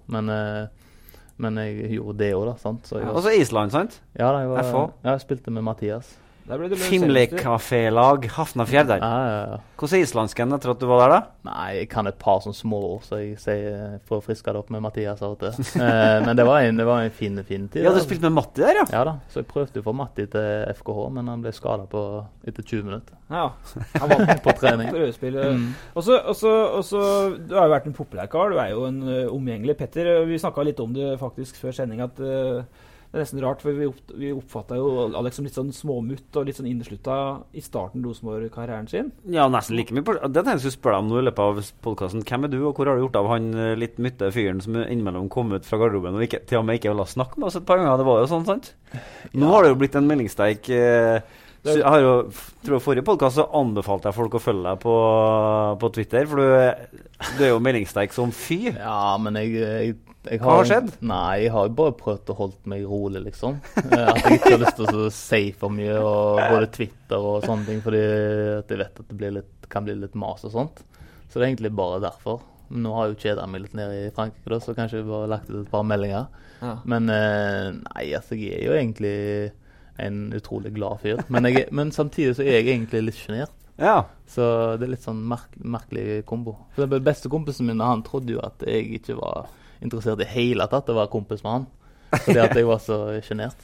Men jeg gjorde det også da, sant? Og så Island, sant? Ja, jeg spilte med Mathias. Fimlekafélag Hafnarfjell der. Ja. Hvordan er islandsken etter at du var der da? Nei, jeg kan et par sånne små ord, så jeg sier for å friske det opp med Mathias av og til. Men det var en fin tid. Ja, du spilte med Matti der, ja? Ja da, så jeg prøvde å få Matti til FKH, men han ble skadet etter 20 minutter. Ja, han var på trening. Og så, du har jo vært en populær kar, du er jo en omgjengelig Petter. Vi snakket litt om det faktisk før sending, at det er nesten rart, for vi oppfattet jo Alex som litt sånn småmutt og litt sånn innesluttet i starten Rosenborg-karrieren sin. Ja, nesten like mye. Det tenkte jeg skulle spørre deg om nå i løpet av podcasten. Hvem er du, og hvor har du gjort av han litt mytte fyren som innimellom kom ut fra garderoben og til og med ikke ville snakke med oss et par ganger? Det var jo sånn, sant? Nå har det jo blitt en meldingssteik. Så jeg har jo, tror jeg forrige podcast så anbefalte jeg folk å følge deg på Twitter, for du er jo meldingssteik som fy. Ja, men hva har skjedd? Nei, jeg har bare prøvd å holde meg rolig, liksom. At jeg ikke har lyst til å si for mye, og både Twitter og sånne ting, fordi at jeg vet at det kan bli litt mas og sånt. Så det er egentlig bare derfor. Nå har jeg jo kjedet meg litt nede i Frankrike, da, så kanskje jeg bare lagt ut et par meldinger. Ja. Men nei, altså, jeg er jo egentlig en utrolig glad fyr. Men samtidig så er jeg egentlig litt genert. Ja. Så det er litt sånn merkelig kombo. For den beste kompisen min, han trodde jo at jeg ikke var interessert i hele tatt å være kompis med han, fordi at jeg var så genert.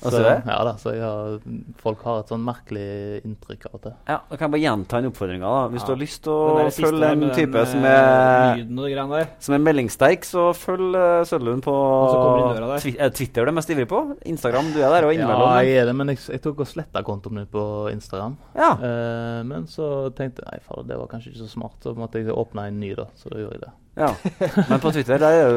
Folk har et sånn merkelig inntrykk av det. Ja, da kan jeg bare gjenta en oppfordring da. Hvis du har lyst til å følge en type som er meldingssterk, så følg Sødlund på Twitter er du mest ivrig på. Instagram, du er der og innimellom. Ja, jeg er det, men jeg tok og slettet kontoen min på Instagram. Ja. Men så tenkte jeg, det var kanskje ikke så smart, så måtte jeg åpne en ny da, så da gjorde jeg det. Ja, men på Twitter der er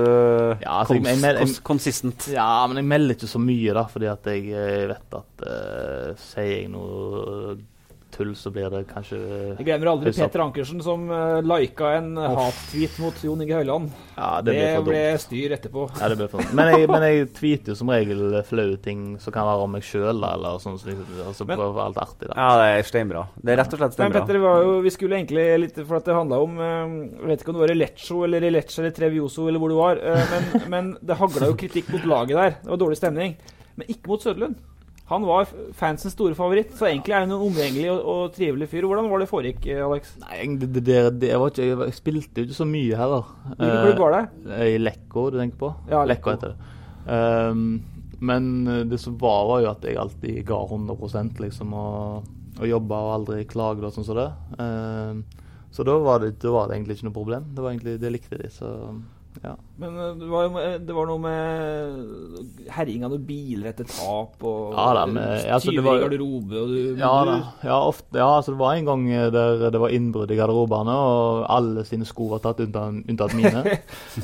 du konsistent. Ja, men jeg melder ikke så mye da, fordi at jeg vet at sier jeg noe tull, så blir det kanskje... Jeg glemmer aldri Petter Ankersen som liket en hat-tweet mot Jon Inge Høyland. Ja, det ble styr etterpå. Ja, det ble for dumt. Men jeg tweeter jo som regel flaue ting som kan være om meg selv, eller sånn, så prøver alt artig da. Ja, det er steinbra. Det er rett og slett steinbra. Men Petter, vi skulle egentlig litt, for at det handlet om, jeg vet ikke om det var i Lecce eller Treviso, eller hvor du var, men det haglet jo kritikk mot laget der. Det var dårlig stemning. Men ikke mot Sødlund. Han var fansens store favoritt, så egentlig er det en omgjengelig og trivelig fyr. Hvordan var det foregikk, Alex? Nei, det var ikke, jeg spilte jo ikke så mye heller. Hvilken klubb var det? I Lecco, du tenker på? Ja, Lecco heter det. Men det som var jo at jeg alltid ga 100% liksom, og jobbet og aldri klaget og sånn som det. Så da var det egentlig ikke noe problem. Det likte de, så... Ja. Men det var noe med herring av noen biler etter tap og tyver i garderobe ofte, altså det var en gang der det var innbrudd i garderobene og alle sine sko var tatt unntatt mine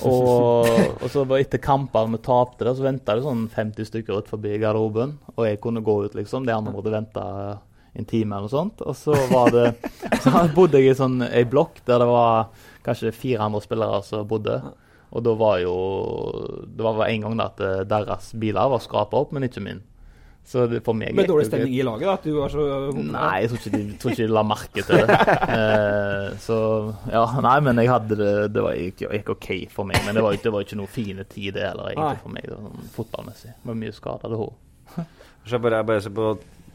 og så var etter kamper vi tapte der, så ventet det sånn 50 stykker ut forbi garderoben og jeg kunne gå ut liksom, de andre måtte vente en time eller noe sånt, og så bodde jeg i en blokk der det var kanskje 4 andre spillere som bodde. Og da var det var en gang da at deres biler var skrapet opp, men ikke min. Så det for meg... Men dårlig stemning i laget da? At du var så... Nei, jeg tror ikke de la merke til det. Så, ja, nei, men jeg hadde det var ikke ok for meg, men det var ikke noe fine tid det heller egentlig for meg, det var sånn fotballmessig. Det var mye skadet hår. Jeg bare ser på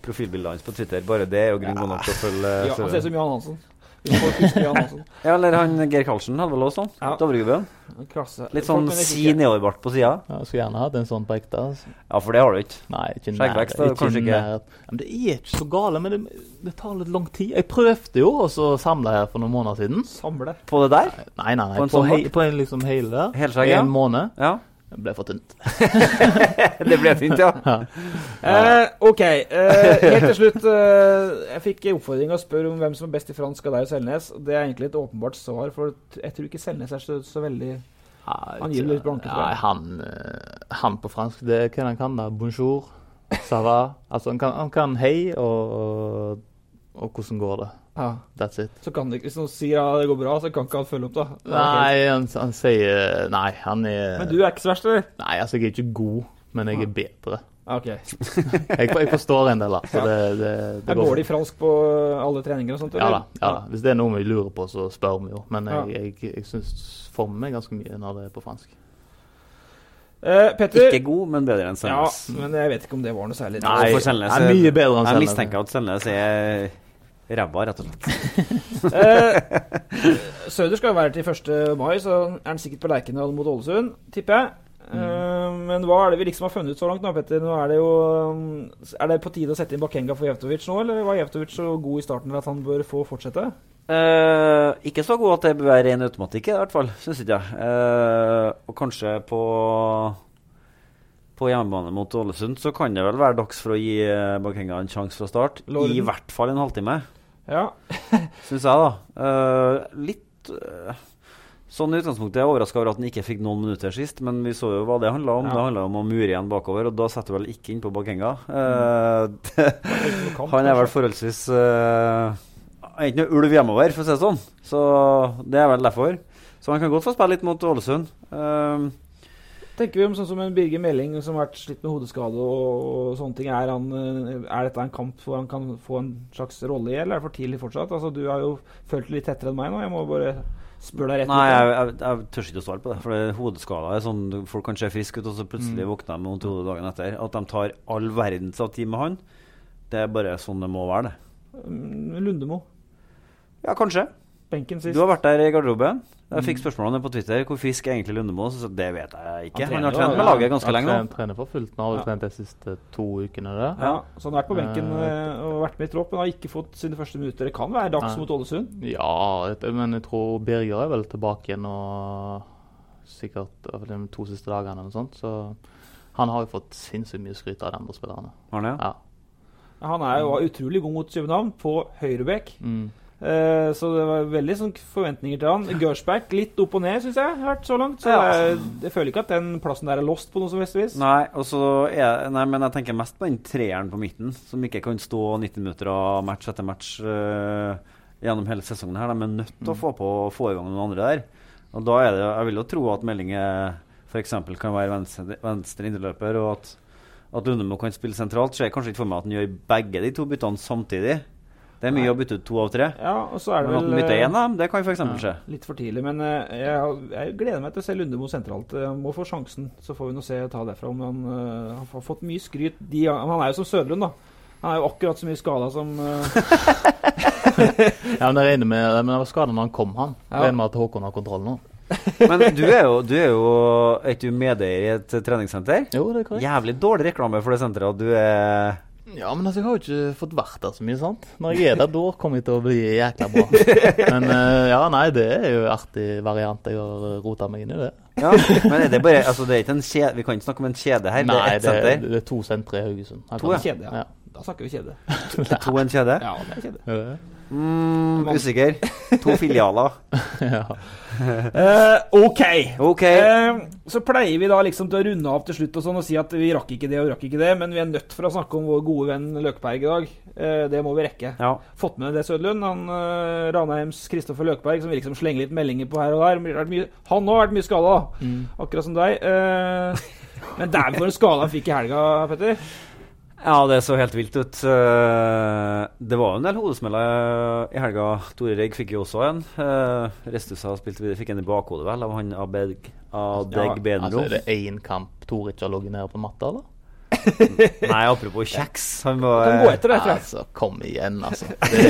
profilbildet hans på Twitter. Bare det er jo grunn nok til å følge Ja, han ser ut som Johan Hansen. Folk husker Johan Hansen. Ja, eller han Geir Karlsen hadde vel også sånn. Ja. Dovregubben. Krasse. Litt sånn nedoverbart på siden. Ja, jeg skulle gjerne hatt en sånn på ekte. Altså. Ja, for det har du ikke. Nei, ikke Skjeggvekst, da, kanskje ikke. Men det er ikke så gale, men det tar litt lang tid. Jeg prøvde jo også å samle her for noen måneder siden. Samle? På det der? Nei. På en liksom hele der. Helskjegg, en måned. Ja. Det ble for tynt. Det ble tynt, ja. Ok, helt til slutt. Jeg fikk oppfordring å spørre om hvem som er best i fransk av deg og Selnes. Det er egentlig et åpenbart svar, for jeg tror ikke Selnes er så veldig angivelig litt blanke. Nei, han på fransk, det kan han kan da. Bonjour, ça va. Altså, han kan hei og hvordan går det. Ja. That's it. Så kan det ikke, hvis noen sier ja, det går bra, så kan ikke han følge opp da. Nei, han sier nei, han er... Men du er ikke så verst, eller? Nei, altså jeg er ikke god, men jeg er bedre. Ok. jeg forstår en del da, så det går det i fransk på alle treninger og sånt, eller? Ja da. Hvis det er noe vi lurer på, så spør vi jo. Men jeg synes for meg ganske mye når det er på fransk. Petter, ikke god, men bedre enn Selnes. Ja, men jeg vet ikke om det var noe særlig. Nei, for Selnes er mye bedre enn Selnes. Jeg mistenker at Selnes er... ræva, rett og slett. Søder skal jo være til 1. mai, så er han sikkert på Lerkendal mot Ålesund, tipper jeg. Men hva er det vi liksom har funnet ut så langt nå, Petter? Nå er det jo er det på tide å sette inn Bakenga for Jevtovic nå, eller var Jevtovic så god i starten at han bør få fortsette? Ikke så god at det bør være ren automatikk i hvert fall, synes ikke jeg. Og kanskje på hjemmebane mot Ålesund så kan det vel være dags for å gi Bakenga en sjanse fra start. I hvert fall en halvtime. Ja. Synes jeg da. Litt sånn i utgangspunktet er jeg overrasket over at han ikke fikk noen minutter sist, men vi så jo hva det handlet om. Ja. Det handlet om å mure igjen bakover, og da setter du vel ikke inn på Bakenga. Han er vel forholdsvis ikke noe ulv hjemover, for å si det sånn. Så det er vel derfor. Så han kan godt få spille litt mot Ålesund. Tenker vi om sånn som en Birger Meling som har vært slitt med hodeskade og sånne ting. Er dette en kamp hvor han kan få en slags rolle i, eller er det for tidlig fortsatt? Altså, du har jo følt litt tettere enn meg nå. Jeg må bare spørre deg rett ut. Nei, jeg tør ikke å svare på det. For hodeskader er sånn, folk kan se frisk ut, og så plutselig våkner de med vondt i hodet dagen etter. At de tar all verdens av tid med han, det er bare sånn det må være det. Lundemo. Ja, kanskje. Benken sist. Du har vært der i garderoben. Jeg fikk spørsmålene på Twitter. Hvor frisk er egentlig Lundemo? Så det vet jeg ikke. Han har trent med laget ganske lenge nå. Han trener for fullt. Han har jo trent de siste 2 ukene. Ja, så han har vært på benken og vært med i tropp, men har ikke fått sine første minutter. Det kan være dags mot Ålesund. Ja, men jeg tror Birger er vel tilbake igjen og sikkert de 2 siste dagene eller noe sånt. Så han har jo fått sinnssykt mye skryt av de andre spillerne. Har han det? Ja. Han er jo utrolig god mot København på høyrebekk. Så det var veldig sånn forventninger til han. Gersberg litt opp og ned, synes jeg har vært så langt. Så jeg føler ikke at den plassen der er lost på noe som helst vis. Nei, men jeg tenker mest på den treeren på midten, som ikke kan stå 90 minutter av match etter match gjennom hele sesongen her. De er nødt til å få i gang noen andre der. Og da er det, jeg vil jo tro at Meling for eksempel kan være venstre indreløper, og at Lundemo kan spille sentralt. Så jeg kanskje ikke for meg at han gjør begge de 2 byttene samtidig. Det er mye å bytte ut 2 av 3. Ja, og så er det vel... bytte 1 da, det kan for eksempel skje. Litt for tidlig, men jeg gleder meg til å se Lundemo sentralt. Han må få sjansen, så får vi nå se ta derfra om han har fått mye skryt. Han er jo som Søderlund da. Han er jo akkurat så mye skadet som... Ja, men jeg regner med, men det var skadet når han kom, han. Jeg regner med at Håkon har kontroll nå. Men du er jo medeier i et treningssenter. Jo, det er korrekt. Jævlig dårlig reklame for det senteret, og du er... Ja, men altså, jeg har jo ikke fått vært der så mye, sant? Når jeg er der, da kommer jeg til å bli jækla bra. Men nei, det er jo en artig variant. Jeg har rotet meg inn i det. Ja, men er det bare, altså det er ikke en kjede, vi kan ikke snakke om en kjede her. Nei, det er et det er 2 sentre i Haugesund. 2 kjede, ja. Da snakker vi kjede. 2 en kjede? Ja, det er kjede. Usikker. 2 filialer. Ja. Ok. Så pleier vi da liksom til å runde av til slutt og sånn og si at vi rakk ikke det, men vi er nødt for å snakke om vår gode venn Løkberg i dag. Det må vi rekke. Ja. Fått med det Sødlund, Ranheims Kristoffer Løkberg, som vil liksom slenge litt meldinger på her og der. Han har vært mye skadet, akkurat som deg. Men der for en skade han fikk i helga, Petter. Ja, det så helt vilt ut. Det var jo en del hodesmeller i helga. Tore Regg fikk jo også en. Restusa spilte videre, fikk en i bakhodet vel, av han Adeg Benro. Altså, er det 1 kamp Tore ikke har logget ned på matta, eller? Nei, apropos kjeks. Han Kan gå var etter det, tror jeg. Altså, kom igjen, altså.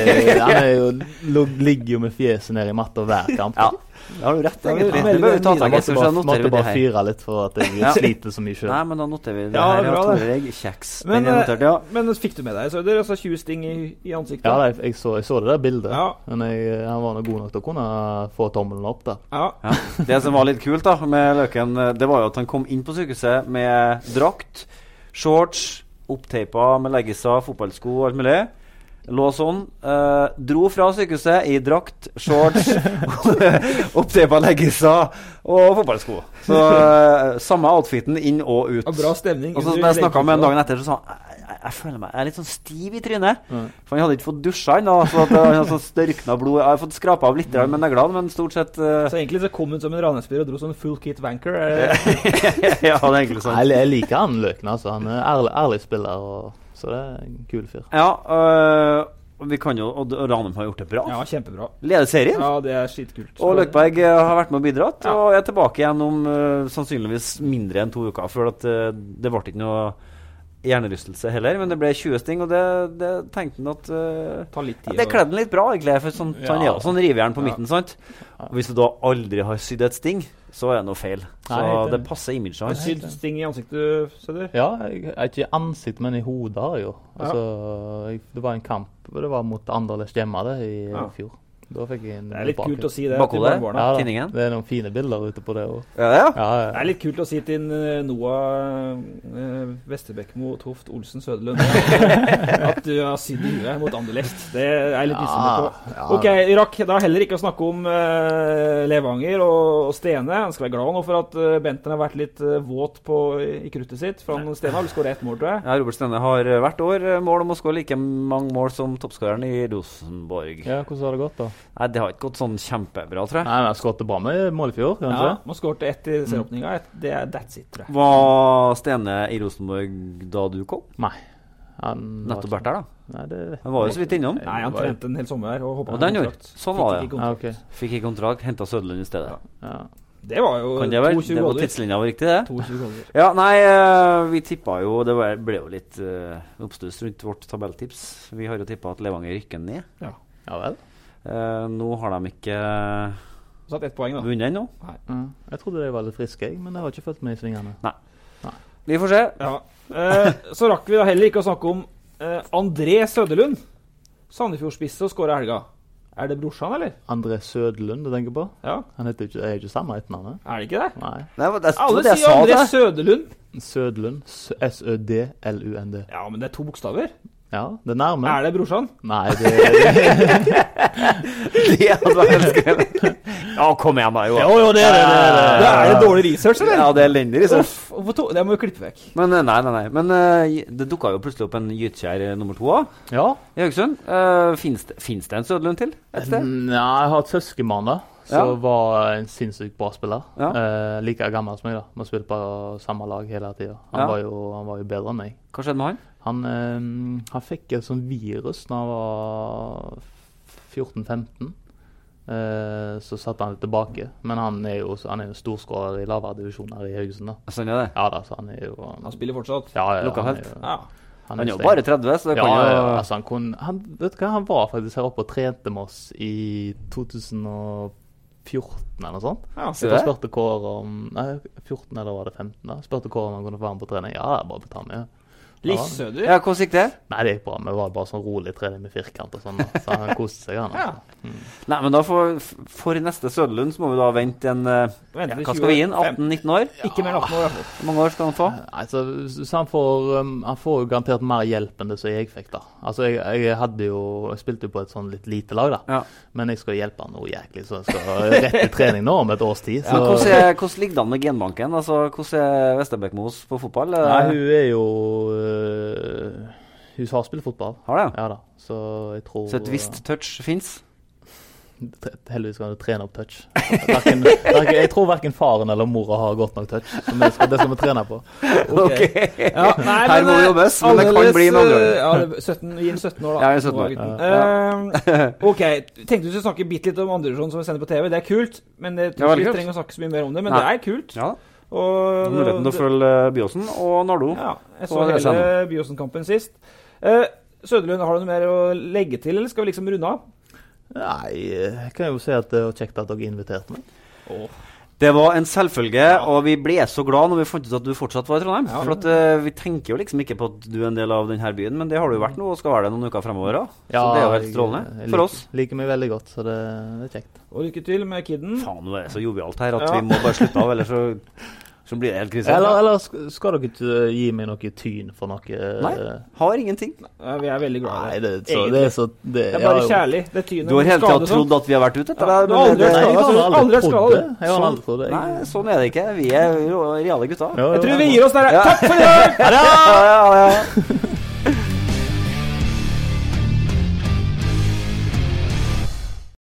Ligger jo med fjeset ned i matta hver kamp. Ja, det har du rett, egentlig. veldig Det bør vi ta tak i. Jeg Så noterer måtte vi det bare her. fyre litt for at jeg sliter så mye selv. Nei, men da noterer vi det Ja, her. bra, Ja, det. Tore Reg, kjeks. Men, Den er notert, ja. men fikk du med deg, Søder? Altså 20 sting i ansiktet? Ja, jeg så det der bildet, Ja. men han var nå god nok til å kunne få tommelen opp der. Ja. Ja. Det som var litt kult da med Løken, det var jo at han kom inn på sykehuset med drakt, shorts, oppteipa med leggiser, fotballsko og alt mulig. Lå sånn, dro fra sykehuset i drakt, shorts, oppteipa leggiser og fotballsko. Så samme outfiten inn og ut. Og bra stemning. Og så når jeg snakket med en dagen etter, så sa han jeg føler meg, jeg er litt sånn stiv i trynet. For han hadde ikke fått dusja ennå, så at han hadde sånn størkna blod. Jeg har fått skrapet av litt med neglene, men stort sett Så egentlig så kom hun som en Ranheim-spiller og dro som en full kit wanker. ja, det er egentlig sånn. Jeg liker han Løken, altså. Han er ærlig spiller, så det er en kul fyr. Ja, og vi kan jo, og Ranheim har gjort det bra. Ja, kjempebra. Leder serien. Ja, det er skitkult. Og Løkberg har vært med og bidratt, og er tilbake igjen om sannsynligvis mindre enn 2 uker, for at det ble ikke noe hjernerystelse heller, men det ble 20 sting, og det tenkte han at Ta litt tid. det kledde han litt bra, egentlig, for sånn, han er jo sånn rivjern på midten, sant? Og hvis du da aldri har sydd et sting, så er det noe feil. Så Nei, det passer imaget Har du hans. sydd sting i ansiktet, Søder? Ja, jeg er ikke i ansikt, men i hodet har jeg jo. Altså, det var en kamp, det var mot Anderlecht hjemme det i fjor. Da fikk jeg en Det er litt kult å si det Bakhodet? til barnebarna. Ja, da. Tinningen? Det er noen fine bilder ute på det også. Ja, ja. Det er litt kult å si til Noah Vesterbekmo, Toft, Olsen, Søderlund at du har sydd i huet mot Anderlecht. Det er jeg litt misunnelig på. Ja. Ok, Irak, da heller ikke å snakke om Levanger og Stene. Han skal være glad nå for at Benten har vært litt våt i kruttet sitt. For Stene har vel skåret 1 mål, tror jeg. Ja, Robert Stene har hvert år mål om å skåre like mange mål som toppskåreren i Rosenborg. Ja, hvordan har det gått da? Nei, det har ikke gått sånn kjempebra, tror jeg. Nei, men jeg skåret bra med mål i fjor, kanskje? Ja, man skåret 1 i serieåpninga. Det er that's it, tror jeg. Var Stene i Rosenborg da du kom? Nei. Han Nettopp vært der, da? Nei, det Han var jo så vidt innom. Nei, han trente en hel sommer og håpet Og den gjorde. Sånn var det. Ja, ok. Fikk ikke kontrakt, hentet Søderlund i stedet. Ja. Det var jo Kan det være? 22 Det var goller. tidslinja var riktig, det? 22 goller. Ja, nei, vi tippet jo, det ble jo litt oppstuss rundt vårt tabelltips. Vi har jo tippet at Levanger rykker ned. Ja vel? Nå har de ikke Satt 1 poeng, da. vunnet ennå. Jeg trodde de var litt friske, men jeg har ikke følt med i svingene. Vi får se. Ja. Så rakk vi da heller ikke å snakke om André Søderlund. Sandefjord-spiss og skåret helga. Er det brorsan, eller? André Søderlund, du tenker på? Ja. Han heter jo ikke, er jo ikke samme etternavnet. Er det ikke det? Nei. Nei, det Alle det jeg sier sa André det. Søderlund. Søderlund. Sødlund. Ja, men det er 2 bokstaver. Ja, det er nærme. Er det brorsan? Nei, det Det hadde vært helt skrevet. Ja, kom igjen da, jo. Jo, det er det. Da er det dårlig research, eller? Ja, det er elendig, liksom. Det må vi klippe vekk. Men nei. Men det dukket jo plutselig opp en Gytkjær nummer 2 også, Ja. i Haugesund. Finnes det en Søderlund til et sted? Ja, jeg har et søskenbarn da, som var en sinnssykt bra spiller. Ja. Like gammel som meg da. Vi spilte på samme lag hele tiden. Ja. Han var jo bedre enn meg. Hva skjedde med han? Han fikk et sånt virus da han var 14-15. Så satte han det tilbake. Men han er jo storskårer i lavere divisjoner i Haugesund da. Sånn er det. Ja da, så han er jo... Han spiller fortsatt. Ja, Lokal han helt. er jo- Ja. Han er jo bare 30, så det Ja, kan jo... altså vet du hva, han var faktisk her oppe og trente med oss i 2014 eller noe sånt. Ja, Se Jeg det. spurte Kåre om... Nei, 14 eller var det 15 da? Spurte Kåre om han kunne få være med på trening. Ja, det er bare å ta med. Liss Søder. Ja, hvordan gikk det? Nei, det gikk bra. Vi var bare sånn rolig trening med firkant og sånn. Da. Så han koste seg, han. Altså. Nei, men da for neste Søderlund så må vi da vente en... Venter til hva skal vi gi inn? 25. 18-19 år? Ikke mer enn 18 år, i hvert fall. Hvor mange år skal han få? Altså, så han får jo garantert mer hjelp enn det som jeg fikk da. Altså, jeg spilte jo på et sånn litt lite lag da. Ja. Men jeg skal hjelpe han noe jæklig, så jeg skal rett i trening nå om et års tid. Ja, Så... hvordan ligger det an med genbanken? Altså, hvordan er Vesterbekmos på fotball? Nei, hun er jo hun har spilt fotball. Har det? Ja da, så jeg tror... Så et visst touch finnes? Heldigvis kan du trene opp touch. Jeg tror hverken faren eller mora har godt nok touch. Så det skal vi trene på. Ok. Ja, nei, Her må det jobbes, men det kan bli med andre år. Ja, 17, gi den 17 år da. Ja, jeg er 17 år. Gutten. Ok, tenkte du skulle snakke bitte litt om Andersson som vi sender på TV. Det er kult, men jeg Ja, tror ikke veldig vi kult. trenger å snakke så mye mer om det. Men Nei. det er kult. Ja. Og Muligheten til å følge Byåsen og Nardo. Ja, jeg så Og det hele skjer Byåsen-kampen sist. Søderlund, har du noe mer å legge til, eller skal vi liksom runde av? Nei, jeg kan jo si at det var kjekt at dere inviterte meg. Det var en selvfølge, og vi ble så glad når vi fant ut at du fortsatt var i Trondheim. Ja. For at, vi tenker jo liksom ikke på at du er en del av denne byen, men det har du jo vært nå, og skal være det noen uker fremover. Så det er jo helt strålende for oss. Jeg liker meg veldig godt, så det er kjekt. Og lykke til med kidden. Faen, nå er det så jovialt her at vi må bare slutte av, ellers så blir det helt krise. Eller skal dere ikke gi meg noe tyn for noe? Nei, har ingenting. Ja, vi er veldig glad Nei, i det. det er så... Det er bare kjærlig. Det er tynet. Du har hele tiden trodd at vi har vært ute etter deg. Du har aldri vært skadet. Jeg har aldri trodd det. Nei, sånn er det ikke. Vi er jo reale gutter. Jeg tror vi gir oss der. Takk for i dag! Ja.